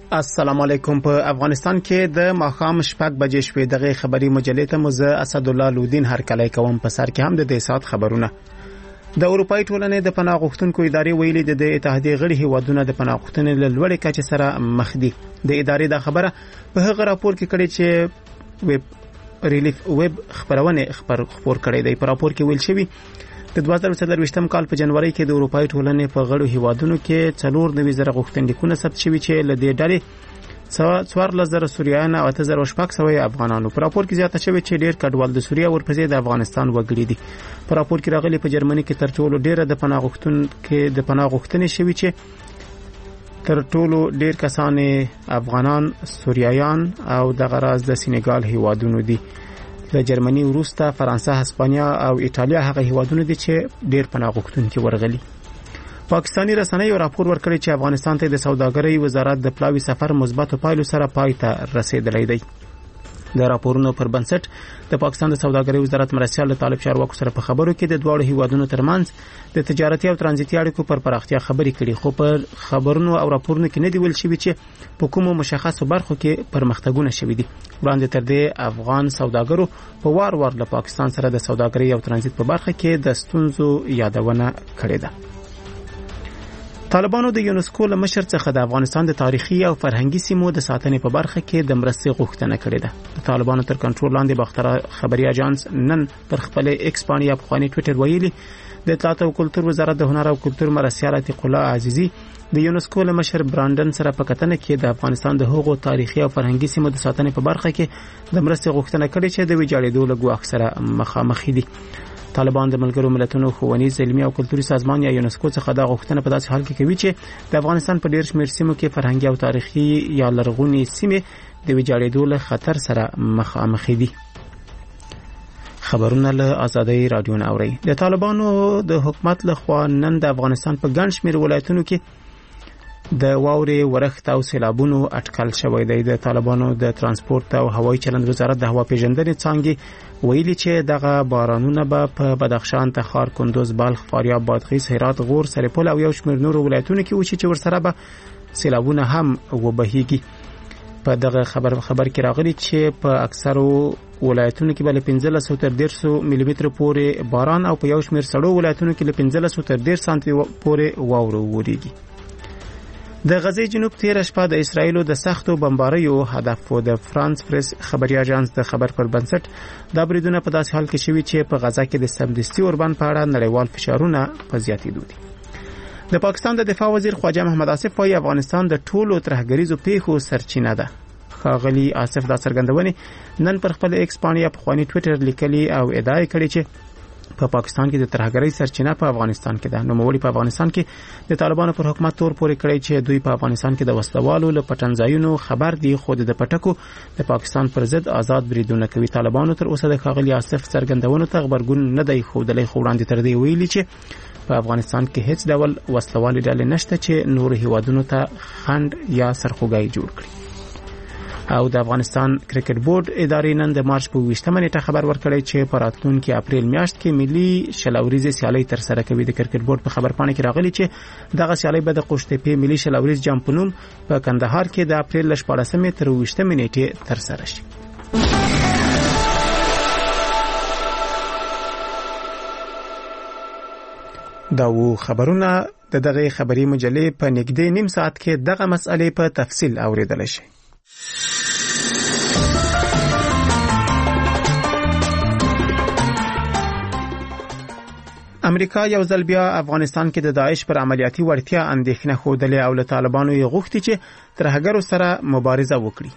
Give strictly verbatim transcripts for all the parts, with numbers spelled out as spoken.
السلام علیکم. په افغانستان کې د ماښام شپږ بجې شوې دغه خبري مجلې ته مزه اسد الله لودین هرکلی کوم. په سر کې هم د دې سات خبرونه. د اروپאי ټولنې د پناه غوښتونکو ادارې ویلي د اتحادیې غړي هیوادونه د پناه غوښتنې له لوړې کچې سره مخ دي. د ادارې دا خبره په هغه راپور کې کړي چې ویب ریلیف ویب خبرونه خبر خبر کړي دی. په راپور کې ویل شوی د دوه زره څلورویشتم کال په جنوري کې د اروپאי ټولنې په غړو هیوادونو کې څلور نوي زره غوښتنلیکونه ثبت شوي چې له دې ډلې څوارلس زره سوریان او اته زره شپږ سوه افغانانو. په راپور کې زیاته شوی چې ډېر کډوال د سوریه ورپسې د افغانستان وګړي دي. په راپور کې راغلي په جرمني کې تر ټولو ډېر د پناه غوښتونکو د پناه غوښتنې شوی چې تر ټولو ډېر کسان افغانان، سوریایان او د غراز د سینګال هیوادونو دي. د جرمني وروسته فرانسه، هسپانیا او ایتالیا هغه هیوادونه دي چې ډېر پناه غوښتونکي ورغلي. پاکستانی رسنیو راپور ورکړی چې افغانستان ته د سوداګرۍ وزارت د پلاوي سفر مثبتو پایلو سره پای ته رسیدلی دی. د راپورونو پر بنسټ د پاکستان د سوداګرۍ وزارت مرستیال طالب چارواکو سره په خبرو کې د دواړو هیوادونو ترمنځ د تجارتي او ترانزیتي اړیکو پر پراختیا خبرې کړي، خو پر خبرونو او راپورونو کې نه دی ویل شوی چې په کومو مشخصو برخو کې پرمختګونه شوي دي. وړاندې تر دې افغان سوداګرو په وار وار له پاکستان سره د سوداګرۍ او ترانزیت په برخه کې د ستونزو یادونه کړې ده. طالبانو د یونسکو له مشر څخه د افغانستان د تاریخي او فرهنګي سیمو د ساتنې په برخه کې د مرستې غوښتنه کړې ده. د طالبانو تر کنټرول لاندې باختر خبري اژانس نن پر خپل ایکس باندې یا پخوانی ټوئیټر ویلي د اطلاعات او کلتور وزارت د هنر او کلتور مرستیال عتیق الله عزیزي د یونسکو له مشر برانډن سره په کتنه کې د افغانستان د هغو تاریخي او فرهنګي سیمو د ساتنې په برخه کې د مرستې غوښتنه کړې چې د ویجاړېدو له ګواښ سره مخامخ دي. طالبان د ملګرو ملتونو ښوونیز، علمي او کلتوري سازمان یا یونسکو څخه دا غوښتنه په داسې حال کې کوي چې د افغانستان په ډېر شمېر سیمو کې فرهنګي او تاریخي یا لرغونې سیمې د ویجاړېدو له خطر سره مخامخ دي. خبرونه له آزادۍ رادیو نه اوري. د طالبانو د حکومت لخوا نن د افغانستان په ګڼ شمېر ولایتونو کې د واورې ورښت او سیلابونو اټکل شوی دی. د طالبانو د ترانسپورت او هوایي چلند وزارت د هوا پیژندنې څانګې ویلي چې دغه بارانونه به په بدخشان، تخار، کندوز، بلخ، فاریاب، بادغیس، هرات، غور، سرپل او یو شمېر نورو ولایتونو کې وشي چې ورسره به سیلابونه هم وبهیږي. په دغه خبر خبر کې راغلي چې په اکثرو ولایتونو کې به له پنځلس تر دېرش ملي متر پورې باران او په یو شمېر سړو ولایتونو کې له پنځلس تر دېرش سانتي پورې واوره وورېږي. د غزې جنوب تیر شپه د اسرایلو د سختو بمباریو هدف و. د فرانس پریس خبري اژانس د خبر پر بنسټ دا بریدونه په داسې حال کې شوي چې په غزه کې د سمدستي اوربند په اړه نړیوال فشارونه په زیاتېدو دي. د پاکستان د دفاع وزیر خواجه محمد آصف وايي افغانستان د ټولو ترهګریزو پیښو سرچینه ده. ښاغلي آصف دا څرګندونې نن پر خپل ایکس باندې یا پخوانی ټوئیټر لیکلي او ادعا کړې چې په پاکستان کې د ترهګرۍ سرچینه په افغانستان کې ده. نوموړي په افغانستان کې د طالبانو پر حکومت تور پورې کړی چې دوی په افغانستان کې د وسلوالو له پټنځایونو خبر دي، خو د پټکو د پاکستان پر ضد آزاد بریدونه کوي. طالبانو تر اوسه د ښاغلي آصف څرګندونو ته غبرګون نه دی ښودلی، خو وړاندې تر دې ویلي چې په افغانستان کې هیڅ ډول وسلوالې ډلې نشته چې نور هیوادونو ته خنډ یا سرخوږی جوړ کړي. او د افغانستان کرکټ بورډ ادارې نن د مارچ په ویشتمه نیټه خبر ورکړی چې په راتلونکي اپریل میاشت کې ملي شلوریز سیالۍ تر سره کوي. د کرکټ بورډ په خبرپاڼه کې راغلي چې دغه سیالۍ به د قوشتېپې ملي شلوریز جام په نوم په کندهار کې د اپریل له شپاړسمې تر اوویشتمې نیټې تر سره شي. دا و خبرونه د دغه خبري مجلې په نږدې نیم ساعت کې دغه مسئله په تفصیل اوریدل شي. امریکا یو ځل بیا افغانستان کې د داعش پر عملیاتي وړتیا اندېښنه ښودلې او له طالبانو یې غوښتي چې ترهګرو سره مبارزه وکړي.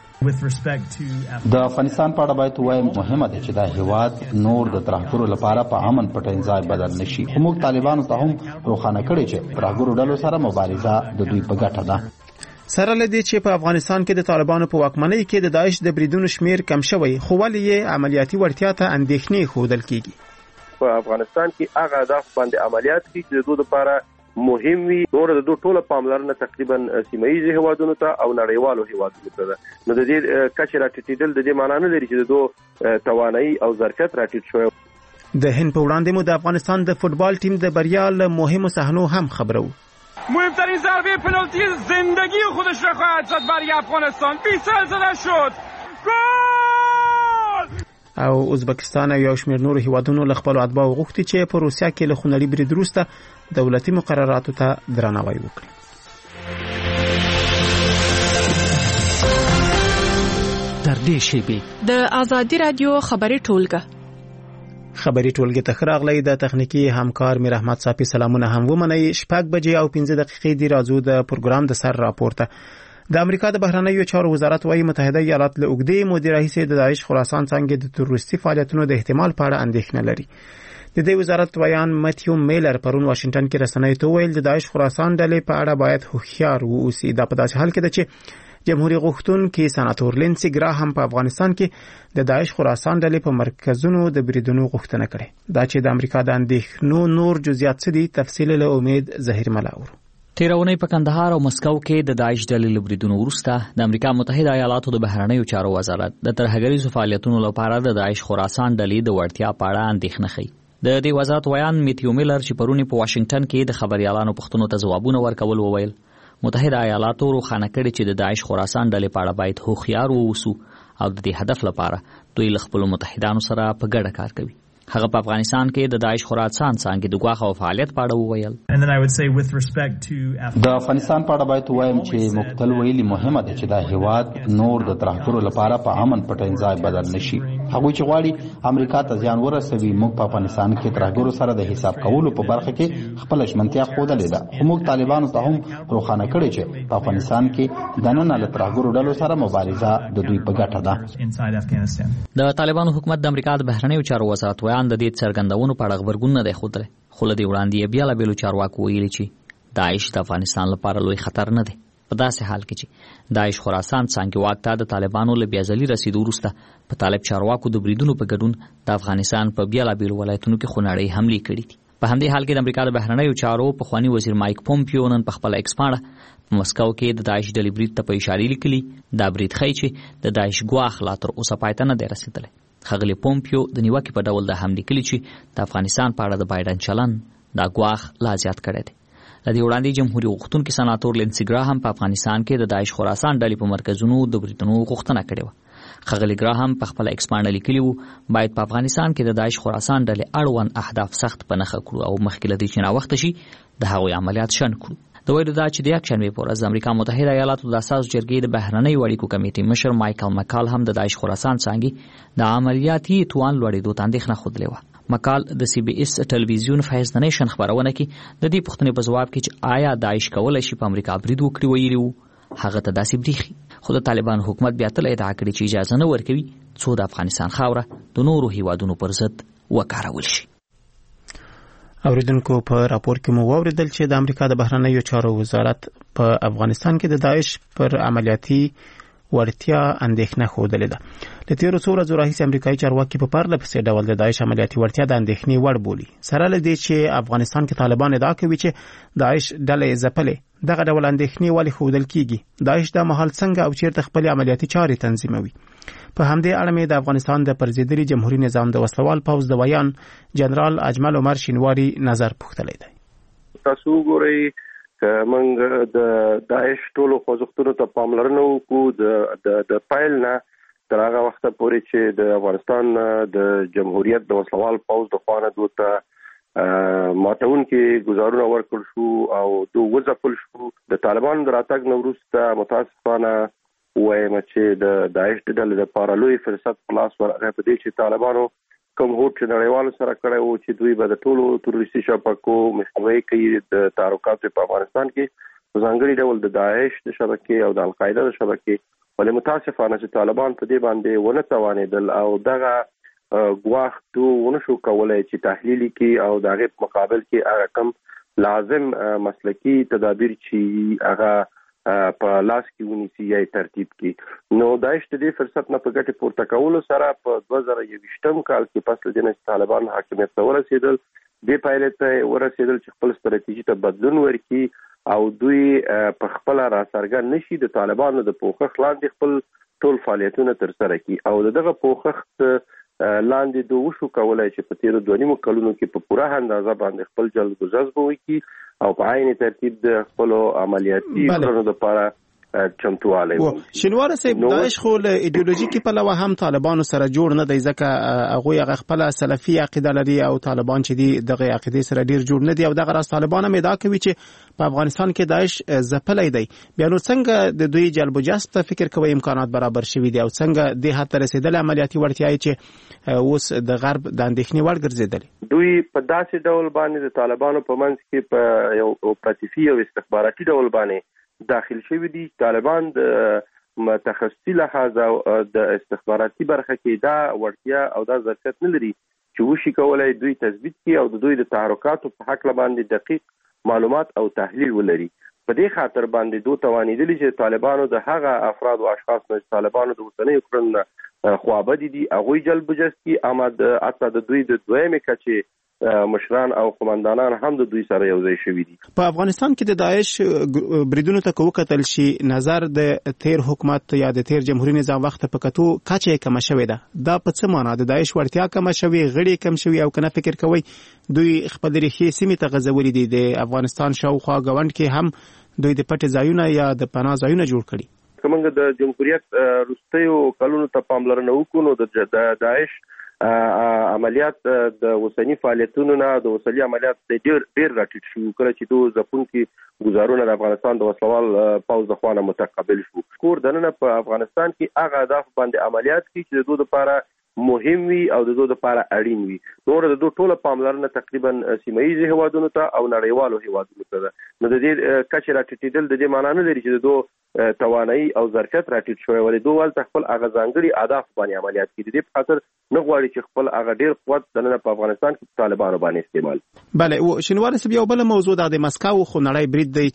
د افغانستان په اړه باید وایم مهمه ده چې دا هیواد نور د ترهګرو لپاره په امن پټ ځای بدل نشي. موږ طالبانو ته هم روښانه کړی چې ترهګرو ډلو سره مبارزه د دوی په ګټه ده. سره لدې چې په افغانستان کې د طالبانو په واکمنۍ کې د داعش د بریدونو شمیر کم شوی، خو ولې یې عملیاتي وړتیا ته اندېښنې ښودل کیږي. په افغانستان کې هغه د باندې عملیات کې د دوه لپاره مهم وي. نور د دوه ټوله پاملرنه تقریبا سیمایي هیوادونو ته او نړیوالو هیوادونو ته ده. نو د دې کچې راټیټېدل د دې معنی نه لري چې د دوه توانایي او ظرفیت راټیټ شوی. د هند په وړاندې مو د افغانستان د فوتبال ټیم د بریا له مهمو صحنو هم خبرو. مهمترین ضربه پنالتی زندگی خودش را خواهد زد برای افغانستان. بیست زده شد. گل! او ازبکستان او یو شمېر نورو هیوادونو له خپلو اتباعو غوښتي چې په روسیه کې له خونړي برید وروسته دولتي مقرراتو ته درناوی وکړي. تر دې شیبې د آزادي رادیو خبري ټولګه خبري ټولګه ته راغلی د تخنیکی همکار میر احمد صافي سلامونه هم ومنئ. شپږ بجې او پنځه دقیقې دی راځو د پروګرام د سر راپورته. د امریکا د بهرنیو چارو وزارت وايي متحده ایالات له اوږدې مودې راهیسې د داعش خراسان څنګه د تروریستي فعالیتونو د احتمال په اړه اندېښنه لري. د دې وزارت ویان متیو میلر پرون واشنگټن کې رسنیو ته ویل د داعش خراسان ډلې په اړه باید هوښیار واوسي. دا په داسې حال کې ده چې جمهوریت غوښتونکي سناتور لینسي ګراهم په افغانستان کې د داعش خراسان ډلې په مرکزونو د بریدونو غوښتنه کړې. دا چې د امریکا د اندېښنو نور جزئیات څه دي تفصیل له امید ظهیر ملاور. تیرونی په کندهار او مسکو کې د داعش ډلې له بریدونو وروسته د امریکا متحده ایالاتو د بهرنیو چارو وزارت د ترهګریزو فعالیتونو لپاره د داعش خراسان ډلې د وړتیا په اړه اندېښنه ښيي. د دې وزارت ویان میتیو میلر چې پرونی په واشنگټن کې د خبريالانو پوښتنو ته ځوابونه ورکول وویل متحده ایالاتو روښانه کړي چې د داعش خراسان ډلې په اړه باید هوښیار واوسو او د دې هدف لپاره دوی له خپلو متحدانو سره په ګډه کار کوي. هغه په افغانستان کې د داعش خراسان څنګه د غواخ او فعالیت په اړه وویل. د افغانستان په اړه باید وایم چې مقتل ویلي مهمه ده چې دا هیواد نور د ترهګرو لپاره په امن پټ ځای بدل نشي. هغه چې غواړي امریکا ته ځان ورسوي موږ په افغانستان کې ترهګرو سره د حساب کولو په برخه کې خپل ژمنتیا ښودلې ده. موږ طالبانو ته هم روښانه کړی چې په افغانستان کې د نن له ترهګرو ډلو سره مبارزه د دوی په ګټه ده. د طالبانو حکومت د امریکا د بهرنیو چارو وزارت ویان د دې څرګندونو په اړه خبرګون نه دی ښودلی. خو له دې وړاندې بیا له بیلو چارواکو ویلي چې داعش د افغانستان لپاره لوی خطر نه دی. په داسې حال کې چې داعش خراسان څنګه واک ته د طالبانو له بیازلي رسیدو وروسته په طالب چارواکو د بریدونو په ګډون د افغانستان په بیلابیلو ولایتونو کې خونړۍ حملې کړې دي. په همدې حال کې د امریکا د بهرنیو چارو پخوانی وزیر مایک پومپیو نن په خپل ایکس پاڼه په مسکو کې د داعش ډلې برید ته په اشاره لیکلي دا برید ښیي چې د داعش ګواښ لا تر اوسه پای ته نه دی رسېدلی. ښاغلي پومپیو د نیوکې په ډول د هم لیکلي چې د افغانستان په اړه د بایډن چلن دا ګواښ لا زیات کړی دی. له دې وړاندې جمهوریت غوښتونکي سناتور لینسي ګراهم په افغانستان کې د داعش خراسان ډلې په مرکزونو د بریدونو غوښتنه کړې وه. ښاغلي ګراهم په خپل ایکس پاڼه لیکلي وو باید په افغانستان کې د داعش خراسان ډلې اړوند اهداف سخت په نښه کړو او مخکې له دې چې ناوخته شي د هغوی عملیات شنډ کړو. د ویلو دا چې د یکشنبې په ورځ د امریکا متحده ایالاتو د اساسو جرګې د بهرنیو اړیکو کمیټې مشر مایکل مکال هم د داعش خراسان څنګه د عملیاتي توان لوړېدو ته اندېښنه ښودلې وه. مکال د سی بي اس ټلویزیون فیض د نیشن خبرونه کې د دې پوښتنې په ځواب کې چې آیا داعش کولی شي په امریکا برید وکړي ویلي وو هغه ته داسې بریښي. خو د طالبان حکومت بیا تل ادعا کړې چې اجازه نه ورکوي څو د افغانستان خاوره د نورو هیوادونو پر ضد وکارول شي. اوریدونکو په راپور کې مو واوریدل چې د امریکا د بهرنیو چارو وزارت په افغانستان کې د داعش پر عملیاتي وړتیا اندېښنه ښودلې ده. له تیرو څو ورځو راهیسې امریکایي چارواکي په پرله پسې ډول د داعش عملیاتي وړتیا د اندېښنې وړ بولي. سره له دې چې افغانستان کې طالبان ادعا کوي چې داعش ډلې ځپلې دغه ډول اندېښنې ولې ښودل کیږي. داعش دا مهال څنګه او چیرته خپل عملیاتي چارې تنظیموي. په همدې اړه مې د افغانستان د پرځېدلي جمهوریت نظام د وسلوال پوځ د ویان جنرال اجمل عمر شینواری نظر پوښتلی دی. تاسو ګورئ که موږ د داعش ټولو خوځښتونو ته پاملرنه وکړو د د پیل نه تر هغه وخته پورې چې د افغانستان د جمهوریت د وسلوال پوځ د خوا نه دوی ته ماتونکي ګزارونه ورکړل شو او دوی وځپل شو. د طالبانو د راتګ نه وروسته متاسفانه وایم چې د داعش د ډلې لپاره لوی فرصت په لاس ورغی په دې چې طالبانو کوم هوډ چې نړیوالو سره کړی و چې دوی به د ټولو تروریستي شبکو مخنیوي کوي د تعرقاتو په افغانستان کې په ځانګړي ډول د داعش د شبکې او د القاعده د شبکې ولې متاسفانه چې طالبان په دې باندې ونه توانېدل او دغه ګواښ دوی ونه شو کولی چې تحلیل کړي او د هغې په مقابل کې هغه کم لازم مسلکي تدابیر چې هغه په لاس کې ونیسي یا ترتیب کړي. نو داعش د دې فرصت نه په ګټې پورته کولو سره په دوه زره یوویشتم کال کې پس له دې نه چې طالبان حاکمیت ته ورسېدل دې پایلې ته ورسېدل چې خپل ستراتیژي ته بدلون ورکړي او دوی په خپله راڅرګند نه شي د طالبانو د پوښښ لاندې خپل ټول فعالیتونه ترسره کړي او دغه پوښښ لاندې دوه وشو کولای چې په تیر دوه نیمو کلونو کې په پوره اندازه باندې خپل جلب جذب وکړي او په عین ترتیب د خپل عملیاتي کړنو لپاره چمتواله وو. شینوار صاحب داعش خو له ایدئولوژیکي پلوه هم طالبانو سره جوړ نه دی ځکه هغه هغه خپل سلفي عقیده لري او طالبان چې دی دغه عقیده سره ډیر جوړ نه دی او دغه راز طالبان هم ادعا کوي چې په افغانستان کې داعش ځپلې دی. بیا نو څنګه د دوی جلب جذب ته فکر کوي امکانات برابر شوي دي او څنګه د هڅه رسیدل عملیاتي وړتیاي چې اوس د غرب د اندېښنې وړ ګرځیدل؟ دوی په داسې ډول باندې د طالبانو په منځ کې په یو اپراتیفي او استخباراتي ډول باندې داخل شوی دي. طالبان د تخصصي لحاظ او د استخباراتي برخه کې دا وړتیا او دا ظرفیت نه لري چې وشي کولای دوی تثبیت کړي او د دوی د تحرکاتو په حق باندې دقیق معلومات او تحلیل ولري. په دې خاطر باندې دوی توانیدلی چې طالبانو د هغه افراد او اشخاص نه طالبانو د وسنۍ کړنو خوابدي دي هغه جلب جذب کی آمد اته د دوی د دویمه کچې مشران او قومندانان هم د دوی سره یو ځای شوي دي. په افغانستان کې د داعش بریدونو ته وکتل شي نظر د تیر حکومت یا د تیر جمهوریت نظام وخت په کتو کچې کم شوې ده. دا په څه معنی د داعش ورتیا کم شوې غړي کم شوې او کنه فکر کوي دوی خپل ریښې سیمې ته غځولې دي د افغانستان شاوخوا غونډ کې هم دوی د پټ ځایونه یا د پناه ځایونه جوړ کړي؟ کومه د جمهوریت روستیو کلونو ته پاملرنه وکړو د داعش عملیات د وسنی فعالیتونو نه د وسلي عملیات ډیر ډیر راټیټ شو کله چې دوه ځپون کې گزارونه د افغانستان د وسلوال پوز د خوانه متقابل شو. کور دنه په افغانستان کې هغه اهداف باندې عملیات کې چې د دوه لپاره مهم وي او د دوه لپاره اړین وي. نور د دوه ټوله پاملرنه تقریبا سیمایي هوادونو ته او نړیوالو هوادونو ته ده. نو د دې کچې راټیټېدل د دې معنی نه لري چې د دوه توانایي او ظرفیت راټیټ شوی ولې دوه ول خپل هغه ځانګړي اهداف باندې عملیات کوي. د دې په خاطر نه غواړي چې خپل هغه ډیر قوت دنه په افغانستان کې طالبانو باندې استعمال. بله او شینوار صاحب یو بل موضوع د مسکو خو نړۍ برید دی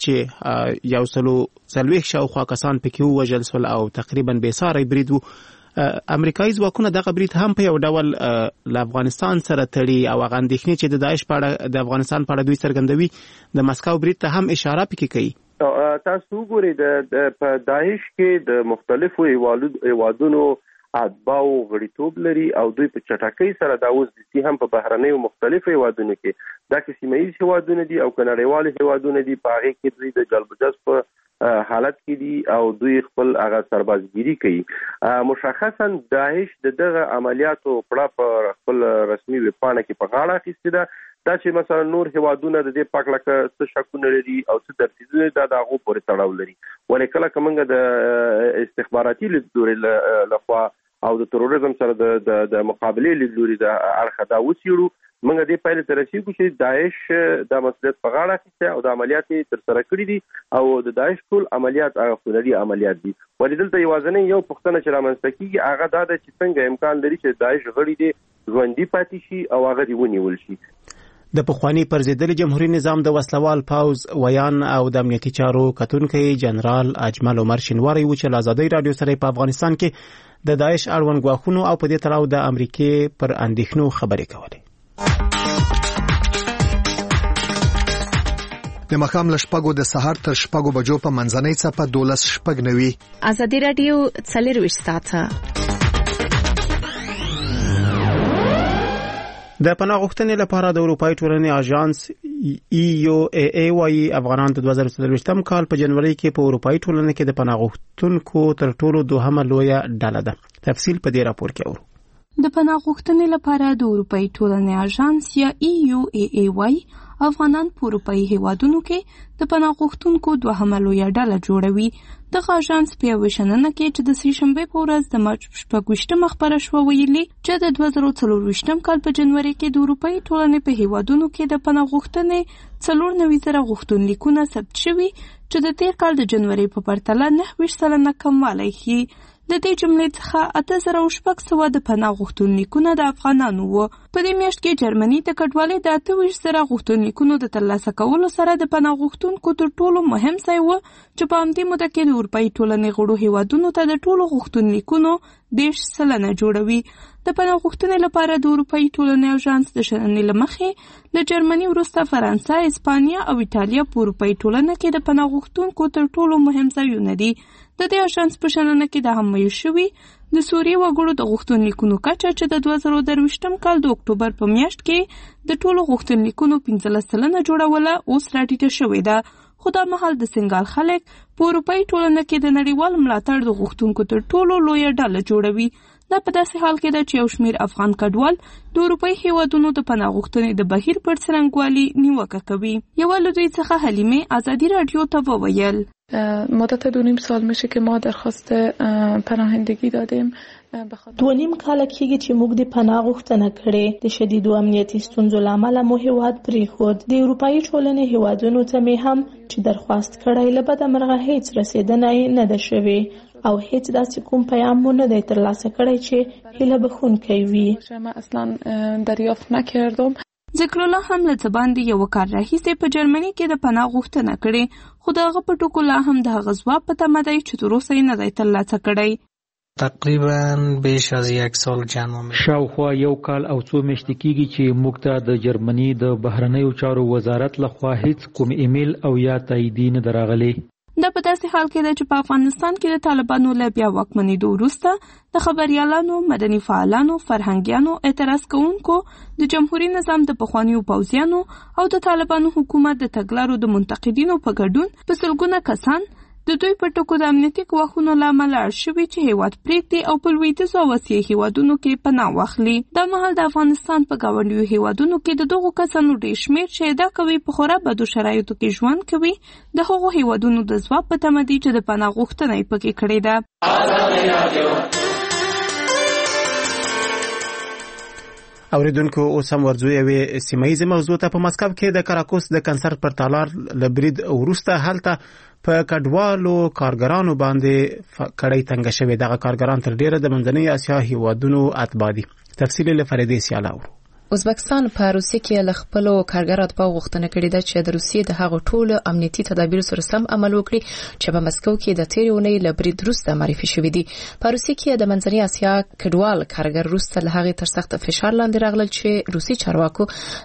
چې یو سلو څلويخ شاوخوا کسان پکې وژل شول او تقریبا بې ساري برید وو. امریکایي ځواکونه دغه برید هم په یو ډول له افغانستان سره تړي او هغه اندېښنې چې د داعش په اړه د افغانستان په اړه دوی څرګندوي د مسکو برید ته هم اشاره پکې کوي. تاسو وګورئ د په داعش کې د مختلفو هیوادونو اتباع غړیتوب لري او دوی په چټکۍ سره دا اوس د هم په بهرنیو مختلفو هیوادونو کې دا کې سیمایي هیوادونه دي او کنړیوال هیوادونه دي په هغه کې دوی د جلب جذب حالت کې دي او دوی خپل هغه سربازګيري کوي. مشخصا داعش د دغه عملیاتو پړه په خپل رسمي ویبپاڼه کې په غاړه اخیستې ده. دا چې مثلا نور هیوادونه د دې پاکلکه څه شکونه لري او څه ترتیبونه دا د هغه پورې تړاو لري. ولې کله کومه د استخباراتي لیدلوري لخوا او د تروریزم سره د د مقابله لیدلوري د اړخه دا وسیړو موږ دې پایله تر رسیدو چې داعش د مسؤلیت په غاړه اخیسته او د عملیات تر سره کړی دي او د داعش ټول عملیات هغه خونري عملیات دي. ولې دلته یوازنی یو پښتنه چې رامنځته کیږي هغه دا د چې څنګه امکان لري چې داعش غړي دي ژوندۍ پاتې شي او هغه دی ونیول شي. د پخوانی پرزیدل جمهوریت نظام د وسلوال پاوز ویان او د امنیتي چارو کتونکي جنرال اجمل عمر شینواری و چې آزادۍ رادیو سره په افغانستان کې د داعش اړوند غواخونو او په دې تړاو د امریکای پر اندېښنو خبرې کولې. د مخام لشپګو د سحر تر شپګو بجو په منځنۍ څپه دولس شپګ نوي. آزادۍ رادیو څلور وشتاته د پناه غوښتنې لپاره د اروپای ټولنې اژانس ای یو ای ای وايي افغانان د دوه زره څلوېښتم کال په جنوري کې په اروپای ټولنه کې د پناه غوښتونکو تر ټولو دوهمه لویه ډله ده. تفصیل په دې راپور کې اورو. د پناه غوښتنې لپاره د اروپای ټولنې اژانس یا ای یو ای ای وايي افغانان په اروپایي هیوادونو کې د پناه غوښتونکو دوهمه لویه ډله جوړوي. دغه اژانس په یوه شننه کې چې د سې شنبې په ورځ د مارچ شپږویشتمه خپره شوه ویلي چې د دوه زره څلورویشتم کال په جنوري کې د اروپایي ټولنې په هیوادونو کې د پناه غوښتنې څلور نوي زره غوښتنلیکونه ثبت شوي چې د تیر کال د جنوري په پرتله نهه ویشت سلنه کموالی ښیي. د دې جملې څخه اته زره شپږ سوه د پناه غوښتنلیکونه د افغانانو وو. په دې میاشت کې جرمني د کډوالۍ د اته ویشت زره غوښتنلیکونو د ترلاسه کولو سره د پناه غوښتونکو تر ټولو مهم ځای و چې په همدې موده کې د اروپایي ټولنې غړو هیوادونو ته د ټولو غوښتنلیکونو دېرش سلنه جوړوي. د پناه غوښتنې لپاره د اروپایي ټولنې اژانس د شننې له مخې له جرمني وروسته فرانسه، اسپانیا او ایټالیا په اروپایي ټولنه کې د پناه غوښتونکو تر ټولو مهم ځایونه دي. د دې اژانس په شننه کې دا هم ویل شوي د سوریې وګړو د غوښتنلیکونو کچه چې د دوه زره درویشتم کال د اکتوبر په میاشت کې د ټولو غوښتنلیکونو پنځلس سلنه جوړوله اوس راټیټه شوې ده. خو دا مهال د سنګال خلک په اروپایي ټولنه کې د نړیوال ملاتړ د غوښتونکو تر ټولو لویه ډله جوړوي. دا په داسې حال کې ده چې یو شمېر افغان کډوال د اروپایي هیوادونو د پناه غوښتنې د بهیر پر څرنګوالي نیوکه کوي. یوه له دوی څخه حلیمې ازادي راډیو ته وویل مدت دو نیم سال میشه که ما درخواست پناهندگی دادیم. دو نیم کال کېږي چې موږ د پناه غوښتنه کړې. د شدیدو امنیتي ستونزو له امله مو هیواد پرېښود. د اروپایي ټولنې هیوادونو ته مې هم چې درخواست کړی له بده مرغه هیڅ رسېدنه نه ده شوې او هیڅ داسې کوم پیام مو نه دی ترلاسه کړی چې هیله بښونکی وي. ما اصلا دریافت نکردم. ذکر الله هم له څه یو کار راهیسې په جرمني کې د پناه غوښتنه کړې، خو د هغه په ټکو لا هم د هغه ځواب په تمه دی چې تر اوسه یې نه دی ترلاسه کړی. تقریبا بیش از یک سال جمع می شاوخوا یو کال او څو میاشتې کېږي چې موږ ته د جرمني د بهرنیو چارو وزارت لخوا هیڅ کوم ایمیل او یا تاییدي نه ده راغلی. دا په داسې حال کې ده چې په افغانستان کې د طالبانو له بیا واکمنېدو وروسته د خبریالانو، مدني فعالانو، فرهنګیانو، اعتراض کوونکو، د جمهوریت نظام د پخوانیو پوځیانو او د طالبانو حکومت د تګلارو د منتقدینو په ګډون په سلګونه کسان د دوی په ټکو د امنیتي ګواښونو له امله اړ شوي چې هیواد پرېږدي او په لویدیځو او اسیایي هیوادونو کې پناه واخلي. دا مهال د افغانستان په ګاونډیو هیوادونو کې د دغو کسانو ډېر شمېر چې ادعا کوي په خورا بدو شرایطو کې ژوند کوي د هغو هیوادونو د ځواب په تمه دي چې د پناه غوښتنه یې پکې کړې ده. اوریدونکو اوس هم ورځو یوې سیمه ییزې موضوع ته. په مسکو کې د کراکوس د کنسرت پر تالار له برید وروسته هلته په کډوالو کارګرانو باندې کړۍ تنګه شوې. دغه کارګران تر ډیره د منځنۍ اسیا هیوادونو اتباع دي. تفصیل له فریدې سیالاو. ازبکستان په روسیې کې له خپلو کارګرو اتباعو غوښتنه کړې ده چې د روسیې د هغو ټولو امنیتي تدابیرو سره سم عمل وکړي چې په مسکو کې د تېرې اونۍ له برید وروسته معرفي شوي دي. په روسیې کې د منځنۍ اسیا کډوال کارګر وروسته له هغې تر سخت فشار لاندې راغلل چې روسي چارواکو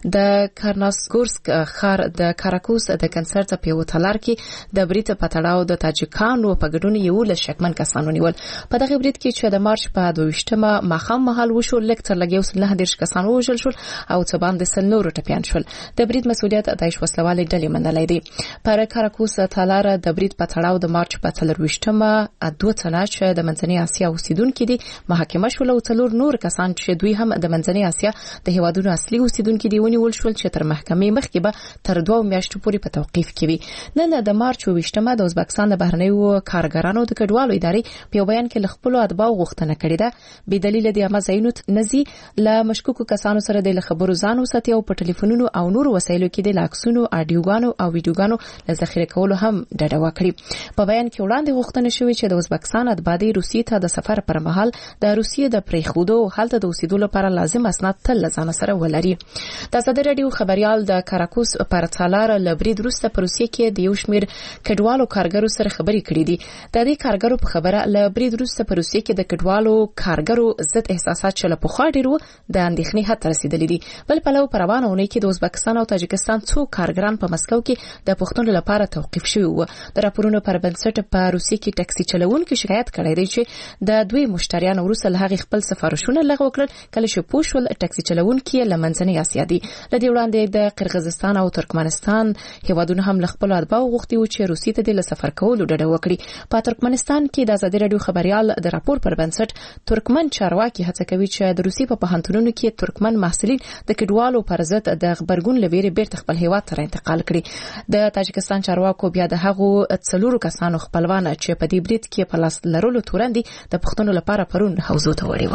د کارناسګورسک ښار د کاراکوس د کنسرت په یو تالار کې د برید په تړاو د تاجکانو په ګډون یولس شکمن کسان ونیول. په دغه برید کې چې د مارچ په دوه ویشتمه ماښام مهال وشو، لږ تر لږ یو سل نهه دېرش کسان ووژل شول او څه باندې سل نورو ټپیان شول. د برید مسؤلیت داعش وسلوالې ډلې منلی دی. پر کاراکوس تالار د برید په تړاو د مارچ په څلرویشتمه دوه تنه چې د منځنۍ اسیا اوسیدونکي دي محاکمه شول او څلور نور کسان چې دوی هم د منځنۍ اسیا د هیوادونو اصلي اوسیدونکي دي ونیول شول چې تر محکمې مخکې به تر دوه میاشتو پورې په توقیف کې وي. نن د مارچ اوویشتمه د ازبکستان د بهرنیو کارګرانو د کډوالو ادارې په یو بیان کې له خپلو اتباعو غوښتنه کړې ده بې دلیله د عامه ځایونو نه ځي، له مشکوکو کسانو سره د خبرو ځان وساتي او په ټلیفونونو او نورو وسایلو کې د لاکسونو، اډیوګانو او ویډیوګانو له ذخیره کولو هم ډډه وکړي. په بیان کې وړاندې غوښتنه شوې چې د ازبکستان اتباع روسیې ته د سفر پر مهال د روسیې د پرېښودو او هلته د اوسېدو لپاره لازم اسناد تل له ځانه سره ولري. د ازادي راډیو خبریال د کاراکوس پر تالار له برید وروسته په روسیې کې د یو شمېر کډوالو کارګرو سره خبرې کړې دي. د دې کارګرو په خبره له برید وروسته په روسیې کې د کډوالو کارګرو ضد احساسات چې له پخوا ډېر وو د اندېښنې حد ته رسېدلي دي. بل پلو په روانه اونۍ کې د ازبکستان او تاجکستان څو کارګران په مسکو کې د پوښتنو لپاره توقیف شوي وو. د راپورونو پر بنسټ په روسیې کې ټکسي چلوونکي شکایت کړی دی چې د دوی مشتریان وروسته له هغې خپل سفارشونه لغوه کړل کله چې پوه شول ټکسي چلوونکي له منځنۍ اسیا دي. له دې وړاندې د قرغیزستان او ترکمنستان هیوادونه هم له خپلو اتباعو غوښتي وو چې روسیې ته د له سفر کولو ډډه وکړي. په ترکمنستان کې د ازادي راډیو خبریال د راپور پر بنسټ ترکمن چارواکي هڅه کوي چې د روسیې په پوهنتونونو کې ترکمن محصلین د کډوالو پر ضد د خبرګون لویری بیرته خپل هیواد ته انتقال کړي. د تاجکستان چارواکو بیا د هغو څلورو کسانو خپلوان چې په دې برید کې په لاس لرلو تورندې د پښتنو لپاره پرون حوزو ته وړي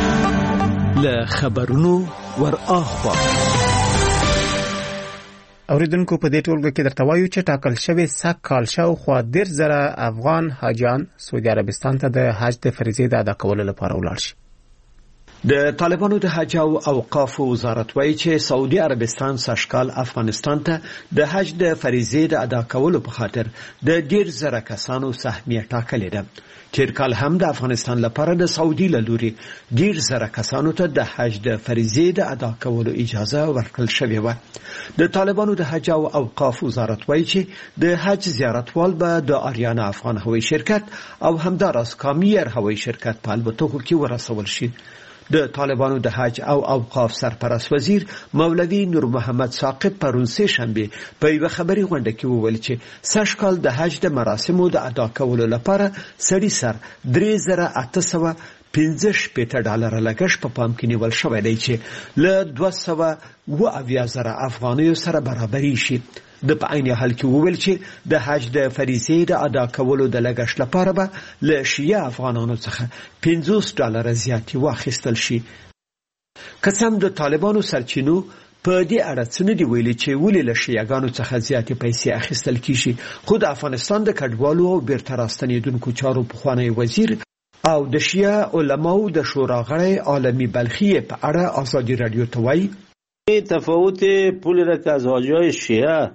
و. له خبرونو ور اخوا اوریدونکو په دې ټولګه کې درته وایو چې ټاکل شوی سږ کال شاوخوا دېرش زره افغان حاجیان سعودي عربستان ته د حج د فریضې د ادا کولو لپاره ولاړ شي. د طالبانو د حج او اوقاف وزارت وایي چې سعودي عربستان سږکال افغانستان ته د حج د فریضې د ادا کولو په خاطر د ډیر زره کسانو سهمیه ټاکلې ده. تیر کال هم د افغانستان لپاره د سعودي له لوري ډیر زره کسانو ته د حج د فریضې د ادا کولو اجازه ورکړل شوې وه. د طالبانو د حج او اوقاف وزارت وایي چې د حج زیارتوال به د آریانا افغان هوایي شرکت او همداراز کامیر هوایي شرکت په الوتکو کې ورسول شي. د طالبانو د حج او اوقاف سرپرست وزیر مولوی نور محمد ثاقب پرون سه شنبه په یو خبري غونډه کې وویل چې سږکال د حج د مراسمو د ادا کولو لپاره سړي سر درې زره اته سوه پنځه شپېته ډالر لګښت په پام کې نیول شوی دی چې له دوه سوه اوه اویا زره افغانیو سره برابري شي. د په عین حال کې وویل چې د حج د فریضې د ادا کولو د لګښت لپاره به له شیعه افغانانو څخه پنځوس ډالر زیاتې واخیستل شي. که څه هم د طالبانو سرچینو په دې اړه څه نه دي ویلي چې ولې له شیعهګانو څخه زیاتې پیسې اخیستل کیږي، خو د افغانستان د کډوالو او بیرته راستنېدونکو چارو پخوانی وزیر او د شیعه علماو د شورا غړی عالمی بلخی په اړه آزادی رادیو ته وایي تفاوت پول رک از حاجیای شیعه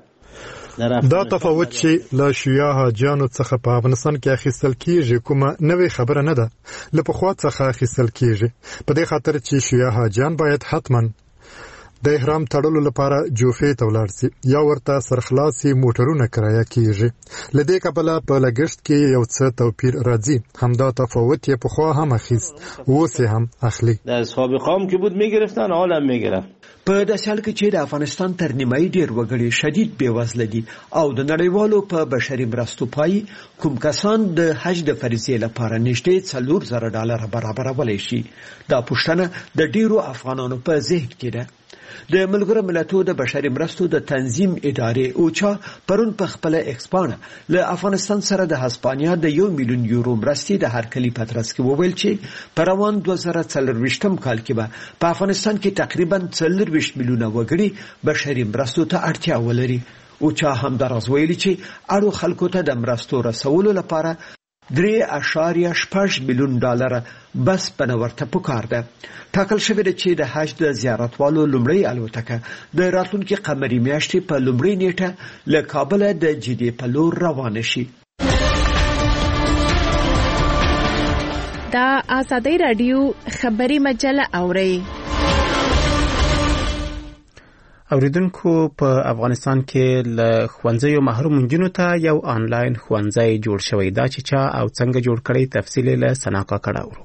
دا تفاوت چې له شیعه حاجیانو څخه په افغانستان کې اخیستل کیږي کومه نوې خبره نه ده، له پخوا څخه اخیستل کیږي په دې خاطر چې شیعه حاجیان باید حتما د احرام تړلو لپاره جوفې ته ولاړ شي یا ورته سرخلاصي موټرونه کرایه کیږي. له دې کبله په لګښت کې یو څه توپیر راځي. همدا تفاوت یې پخوا هم اخیست اوس هم اخلي. در سابقه هم که بود میگرفتن حالا هم میگرفت. په داسې حال کې چې د افغانستان تر نیمایي ډېر وګړي شدید بېوزله دي او د نړیوالو په بشري مرستو پای کوم کسان د حج د فریضې لپاره نږدې څلور زره ډالره برابرولی شي. دا پوښتنه د ډېرو افغانانو په ذهن کې ده. د ملګرو ملتونو د بشري مرستو د تنظیم ادارې اوچا پرون په خپل ایکسپانه له افغانستان سره د هسپانیا د یو میلیون یورو مرستې د هرکلي پترس کې وویل چې په روان دوه زره څلرویشتم کال کې به په افغانستان کې تقریبا څلرویشت میلیونه وګړي بشري مرستو ته اړتیا ولري. اوچا همداراز ویلي چې اړو خلکو ته د مرستو رسولو لپاره درې اعشاریه شپږ میلیون ډالر بس بنورته پکار ده. ټاکل شوی دی چې د حج د زیارتوالو لومړی الوتکه د راتلونکي قمري میاشتې په لومړۍ نیټه له کابل د جدې په لور روانه شي. دا آزادی رادیو خبری مجله اوري. اوریدونکو په افغانستان کې له ښوونځیو محروم نجونو ته یو آنلاین ښوونځی جوړ شوی دا چې چا او څنګه جوړ کړی تفصیل له سناکا کړه.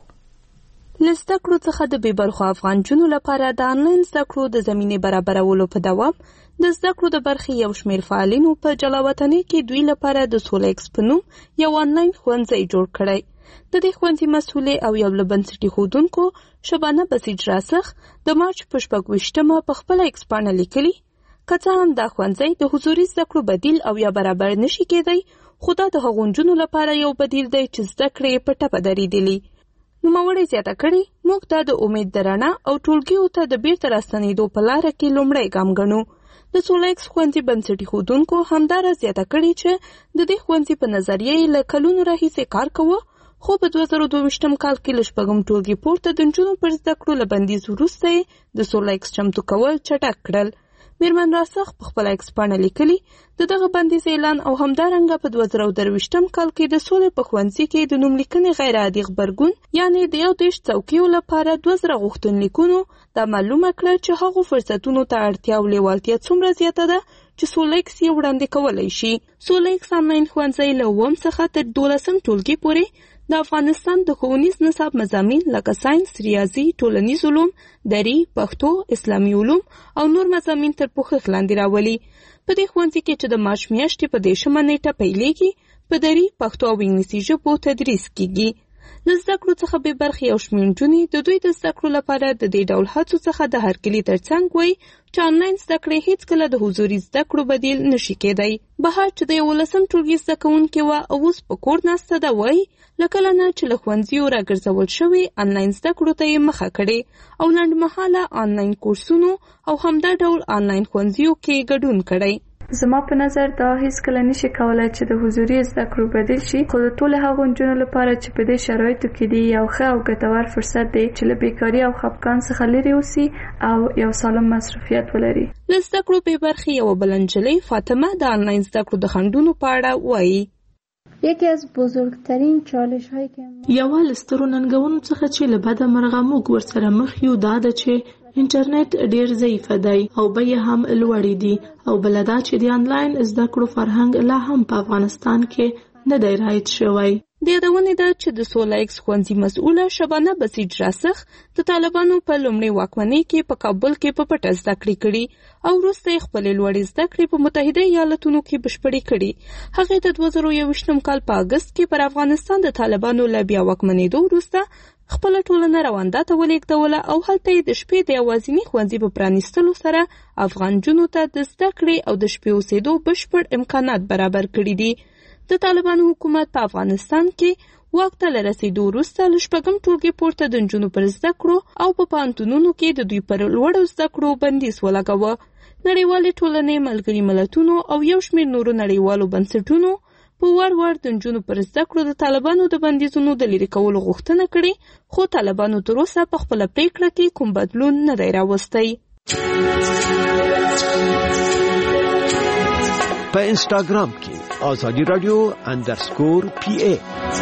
لزده کړو څخه د بېبرخو افغان جنو لپاره د آنلاین زده کړو د زمینې برابرولو په دوام د زده کړو د برخې یو شمېر فعالینو په جلاوطنۍ کې دوی لپاره د سولیکس په نوم یو آنلاین ښوونځی جوړ کړی. د دې ښوونځي مسؤلې او یو له بنسټي ښودونکو شبانه بسیج راسخ د مارچ په شپږ ویشتمه په خپله ایکسپانه لیکلي که څه هم دا ښوونځی د حضوري زده کړو بدیل او یا برابر نشي کېدی، خو دا د هغو نجونو لپاره یو بدیل دی چې زده کړې په ټپه درېدلي. نوموړې زیاته کړې موږ دا د امید د رڼا او ټولګیو ته د بیرته راستنېدو په لاره کې لومړی ګام ګڼو. د سولیکس ښوونځي بنسټي ښودونکو همداراز زیاته کړې چې د دې ښوونځي په نظریه یې له کلونو راهیسې کار کوه، خو په دوه زره دوه ویشتم کال کې له شپږم ټولګي پورته د نجونو پر زده کړو له بندیز وروسته یې د سولیکس چمتو کول چټک کړل. میرمن راسخ په خپله ایکسپانه لیکلي د دغه بندیز اعلان او همدارنګه په دوه زره درویشتم کال کې د سولې په ښوونځي کې د نوملیکنې غیر عادي غبرګون یعنې د یو دېرش څوکیو لپاره دوه زره غوښتنلیکونو دا معلومه کړه چې هغو فرصتونو ته اړتیا او لیوالتیا څومره زیاته ده چې سولیکس یې وړاندې کولی شي. سولیکس آنلاین ښوونځی له اووم څخه تر دولسم ټولګي پورې د افغانستان د ښوونیز نصاب مضامین لکه ساینس، ریاضي، ټولنیز علوم، دري، پښتو، اسلامي علوم او نور مضامین تر پوښښ لاندې راولي. په دې ښوونځي کې چې د مارچ میاشتې په دېرشمه نیټه پیلېږي په دري، پښتو او انګلیسي ژبو تدریس کیږي. د زده کړو څخه بې برخې یو شمېر نجونې د دوی د زده کړو لپاره د دې ډول هڅو څخه د هرکلي تر څنګ وایي چې آنلاین زده کړې هیڅکله د حضوري زده کړو بدیل نشي کېدی. بهار چې د یولسم ټولګي زده کوونکې وه او اوس په کور ناسته ده وایي له کله نه چې له ښوونځیو راګرځول شوي آنلاین زده کړو ته یې مخه کړې او لنډمهاله آنلاین کورسونو او همدا ډول آنلاین ښوونځیو کې ګډون کړی. زما په نظر دا هیڅ کله نشي کولای چې د حضوري زده کړو بدیل شي، خو د ټولو هغو نجونو لپاره چې په دې شرایطو کې دي یو ښه او ګټور فرصت دی چې له بیکاري او خفګان څخه لرې اوسي او یو سالم مصروفیت ولري. له زده کړو بې برخې یوه بله نجلۍ فاطمه د آنلاین زده کړو د خنډونو په اړه وایي. یکی از بزرگترین چالش هایی که یوه له سترو ننګونو څخه چې له بده مرغه موږ ورسره مخ یو دا ده چې انټرنیټ ډیر ضعیف دی او بیې هم لوړې دي، او بل دا چې د آنلاین زده کړو فرهنګ لا هم په افغانستان کې نه دی رایج شوی. د یادونې ده چې د سوله ایکس ښوونځي مسؤله شبانه بسیج راسخ د طالبانو په لومړۍ واکمنۍ کې په کابل کې په پټه زده کړې کړي او وروسته یې خپلې لوړې زده کړې په متحده ایالتونو کې بشپړې کړي. هغې د دوه زره یوویشتم کال په اګست کې پر افغانستان د طالبانو له بیا واکمنېدو وروسته خپله ټولنه رواندا ته ولېږدوله او هلته یې د شپې د یوازیني ښوونځي په پرانیستلو سره افغان نجونو ته د زده کړې او د شپې اوسېدو بشپړ امکانات برابر کړي دي. د طالبانو حکومت په افغانستان کې واک ته له رسېدو وروسته له شپږم ټولګې پورته د نجونو پر زده کړو او په پوهنتونونو کې د دوی پر لوړو زده کړو بندیز ولګاوه. نړیوالې ټولنې، ملګري ملتونو او یو شمېر نورو نړیوالو بنسټونو په وار وار د نجونو پر زده کړو د طالبانو د بندیزونو د لرې کولو غوښتنه کړې، خو طالبانو تر اوسه په خپله پریکړه کې کوم بدلون نه دی راوستی. په انسټاګرام کې آزادی رادیو اندرسکور پی ای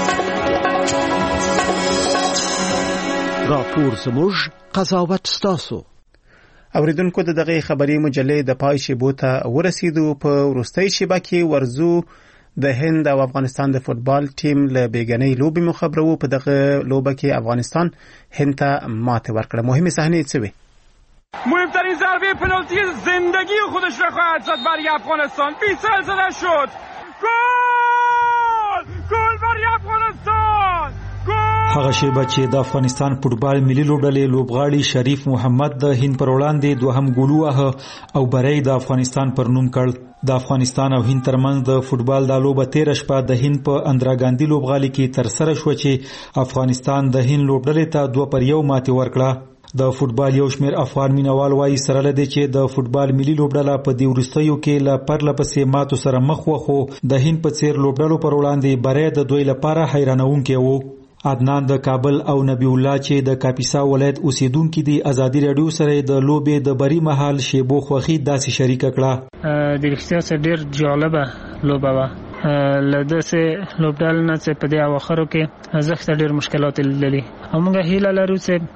راپور زموږ قضاوت ستاسو. اوریدونکو د دغه خبري مجلې د پای شیبو ته ورسېدو. په وروستۍ شیبه کې ورزو د هند او افغانستان د فوتبال ټیم له بیګنۍ لوبې مخبرو. په دغه لوبه کې افغانستان هند ته ماته ورکړه. مهمه صحنه څه وي؟ مهمترین ضربه پنالتی زندگی خودش را خواهد زد برای افغانستان. بیسل زده شد. گل! گل برای افغانستان! هغه شیبه چې د افغانستان فوتبال ملي لوبډلې لوبغاړي شریف محمد د هند پر وړاندې دوهم ګول وهه او بری د افغانستان پر نوم کړ. د افغانستان او هند ترمنځ د فوتبال د لوبه تیر شپه د هند په اندرا ګاندي لوبغالي کې تر سره شو چې افغانستان د هند لوبډلې ته دوه پر یو ماتې ورکړه. د فوتبال یو شمېر افغان مینوال وایي سره لدی چې د فوتبال ملي لوبډله په دې وروستیو کې له پرله پسې ماتو سره مخ وه، خو د هند په څیر لوبډلو پر وړاندې بری د دوی لپاره حیرانونکی و. عدنان د کابل او نبی الله چې د کاپیسا ولایت اوسیدونکو دي ازادي رادیو سره د لوبې د بری مهال شیبو خوخي داسې شریک کړه. د رښتیا سره ډیر جالبه لوبه وه. لده سه لوبډل نه چې په دې اواخرو کې زخت ډیر مشکلات لیدلې. همغه هیله لرو چې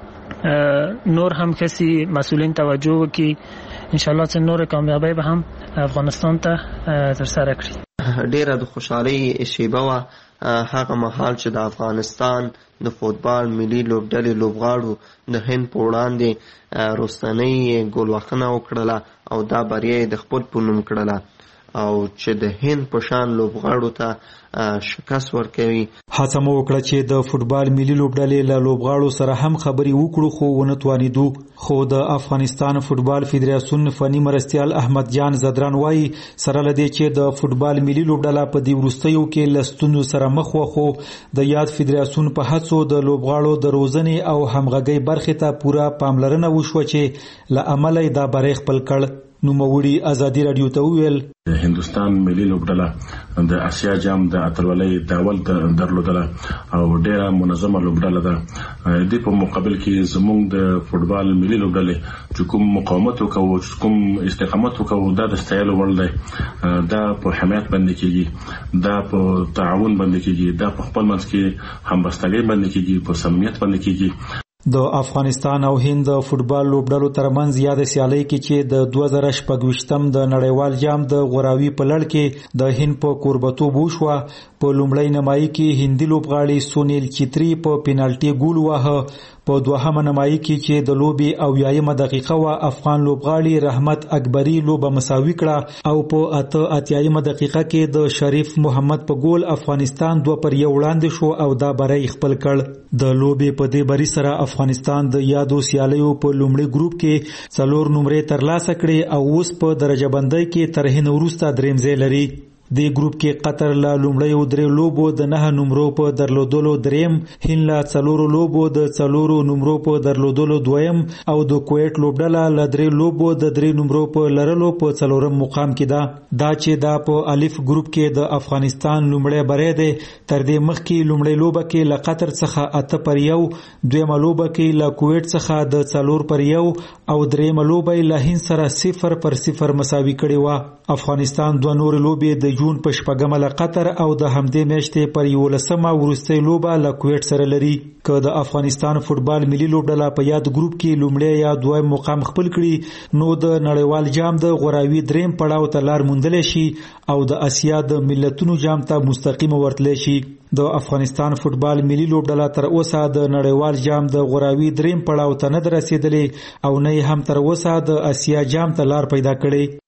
نور هم کسی مسئولین توجه وکړي، ان شاء الله چې نور کامیابی به هم افغانستان ته تر سره کړي. ډیره د خوشحالي شیبه وه هغه مهال چې د افغانستان د فوتبال ملي لوبډلې لوبغاړو د هند په وړاندې وروستنۍ ګول وهنه وکړله او دا بریا د خپل په نوم کړله او چې د هند په شان لوبغاړو ته شکست ورکوي. هڅه مو وکړه چې د فوتبال ملي لوبډلې له لوبغاړو سره هم خبرې وکړو، خو ونه توانېدو. خو د افغانستان فوتبال فدراسیون فني مرستیال احمد جان زدران وایي سره لدی چې د فوتبال ملي لوبډله په دې وروستیو کې له ستونزو سره مخ وه، خو د یاد فدراسیون په هڅو د لوبغاړو د روزنې او همغږۍ برخې ته پوره پاملرنه وشوه چې له امله یې دا بری خپل کړ. نوموړي ازادي رادیو ته وویل د هندستان ملي لوبډله د اسیا جام د اتلولۍ داول درلودله او ډیره منظمه لوبډله ده. د په مقابل کې زموږ د فوتبال ملي لوبډلې چې کوم مقاومت وکاو، کوم استقامت وکاو، دا د ستایلو وړ دی. دا په حمایت باندې کېږي، دا په تعاون باندې کېږي، دا په خپل منځ کې همبستګۍ باندې کېږي، په صمیمیت باندې کېږي. د افغانستان او هند فوتبال لوبډلو ترمنځ یاد سیالي کې چې د دوه زره شپږویشتم د نړیوال جام د غوراوي په لړ کې د هند په کوربتوب وشوه. په لومړی نمایي کې هندي لوبغاړي سونیل چتری په پینالټي ګول وهه. په دوهمه نمایي کې چې د لوبې او یایمه دقیقه وا افغان لوبغاړي رحمت اکبری لوبه مساوي کړه او په اته اتیایمه دقیقه کې د شریف محمد په ګول افغانستان دوه پر یو وړاندې شو او دا بری خپل کړ. د لوبې په دې بری سره افغانستان د یادو سیالیو په لومړي ګروپ کې څلور نمرې ترلاسه کړې او اوس په درجه بندۍ کې تر هند وروسته دریم ځای لري. د ګروپ کې قطر له لومړیو درې لوبو د نه نمرو په درلودلو دریم، هند له څلورو لوبو د څلورو نمرو په درلودلو دویم او د کویت لوبډله له درې لوبو د درې نمرو په لرلو په څلورم مقام کې ده. دا چې دا په الف ګروپ کې د افغانستان لومړی بری دی. تر دې مخکې لومړی لوبه کې له قطر څخه اته پر یو، دویمه لوبه کې له کویت څخه د څلور پر یو او دریمه لوبه له هند سره صفر پر صفر مساوي کړې وه. افغانستان دوه نور لوبې د جون په شپږمه له قطر او د همدې میاشتې پر یولسمه وروستۍ لوبه له کویت سره لري. که د افغانستان فوټبال ملي لوبډله په یاد ګروپ کې لومړی یا دویم مقام خپل کړي نو د نړیوال جام د غوراوي دریم پړاو ته لار موندلی شي او د اسیا د ملتونو جام ته مستقیم ورتلی شي. د افغانستان فوټبال ملي لوبډله تر اوسه د نړیوال جام د غوراوي دریم پړاو ته نه رسیدلې او نه هم تر اوسه د اسیا جام ته لار پیدا کړې.